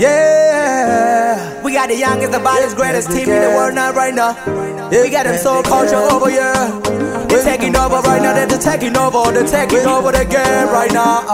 Yeah, we got the youngest, the baddest, greatest team in the world now, right now. We got them soul culture over here. They're taking over right now, they're taking over the game right now.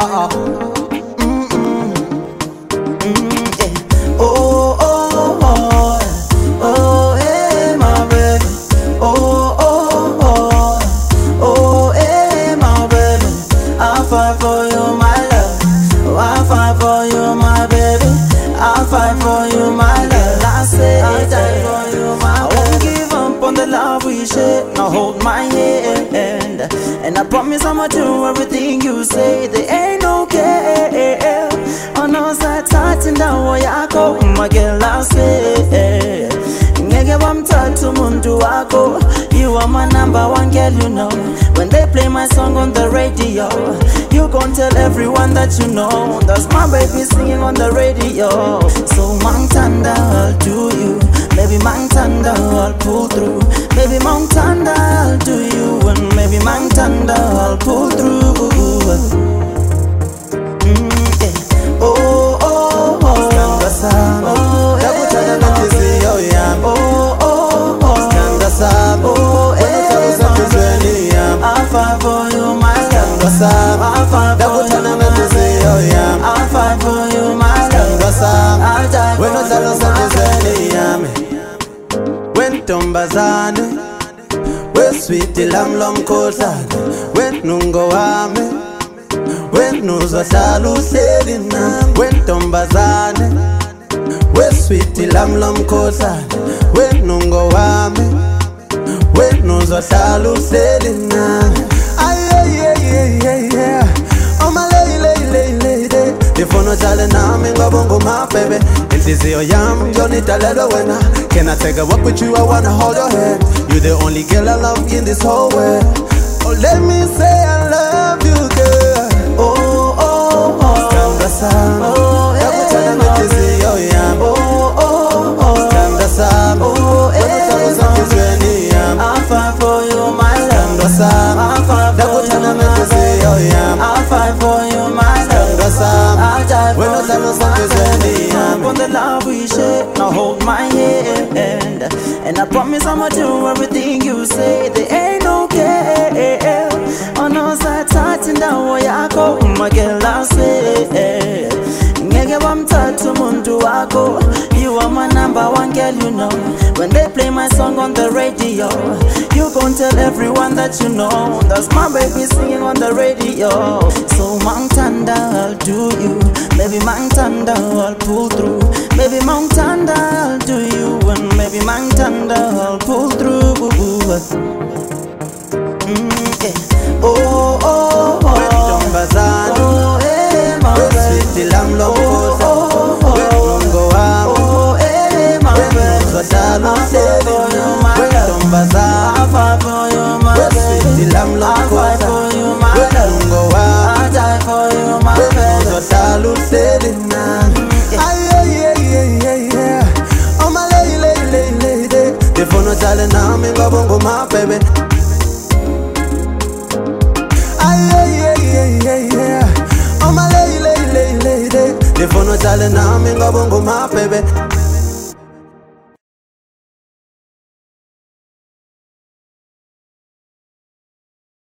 Oh, oh, oh, oh, hey, my baby. Oh, oh, oh, oh, hey, my baby. I'll fight for you, my love. Oh, I'll fight for you, my baby. I'll fight for you, my love. I say I'll die for you, my baby. I won't give up on the love we share. Now hold my hand, and I promise I'ma do everything you say. There ain't no care. On us I touch and down where I go, my girl. I say, ngeke bamthatha umuntu wako. You are my number one girl, you know. When they play my song on the radio, you gon' tell everyone that you know. That's my baby singing on the radio. So Mount Thunder, I'll do you. Maybe Mount Thunder, I'll pull through. Maybe Mount Thunder, I'll do you. And maybe Mount Thunder, I'll pull through. Oh, oh, oh, Standa Sam. Oh, nakutana nantiziyo yami. Oh, oh, oh, Standa Sam. Oh, I'll fight for you, my love. I'll fight for you, my love. I'll fight for you, my love. I'll die for you, my love. When Tombazane, when sweet lamlom kodlana, when nungo wame, when nuzohlala uhleli nami. When Tombazane, when sweet lamlom kodlana, when nungo wame, when nuzohlala uhleli nami. Yeah. Oh my lady, ndifuna uhlale nami ngabonga my baby. Inhliziyo yami yonidalelwe wena. Can I take a walk with you? I wanna hold your hand. You're the only girl I love in this whole world. Oh, let me say I love you, girl. Oh, oh, oh, Standa Sam. oh, Nakutana nantiziyo yami. oh, oh, oh, Standa Sam. oh, I'll fight for you, my love. Standa Sam. I'll fight for you, Nakutana my nantiziyo love. yami. I'll fight for you, my love. Standa Sam. I'll die for When I you, stand on my something, love. On the love we share, now hold my hand, and I promise I'ma do everything you say. There ain't no care. On us I touching down where I go, my girl. I say, ngeke bamthatha umuntu wako. You are my number one girl, you know. When they play my song on the radio, you gon' tell everyone that you know. That's my baby singing on the radio. So Mount Thunder, I'll do you. Maybe Mount Thunder, I'll pull through. Maybe Mount Thunder, I'll do you. And maybe Mount Thunder, I'll pull through. Oh, oh, oh, When Tombazane, oh, hey, my when baby. sweet lamlom kodlana, when nungo wami, Oh, hey, my when baby. nuzohlala I'll fight for uhleli you, nami. my When love. Tombazane, I'll fight for you, my when baby. sweet lamlom I'll fight for kodlana, you, my when love. nungo wami, I'll die for you, my when baby. nuzohlala uhleli nami. Yeah. Oh my lady, ndifuna uhlale nami ngabonga my baby. Yeah. Oh my lady, ndifuna uhlale nami ngabonga my baby.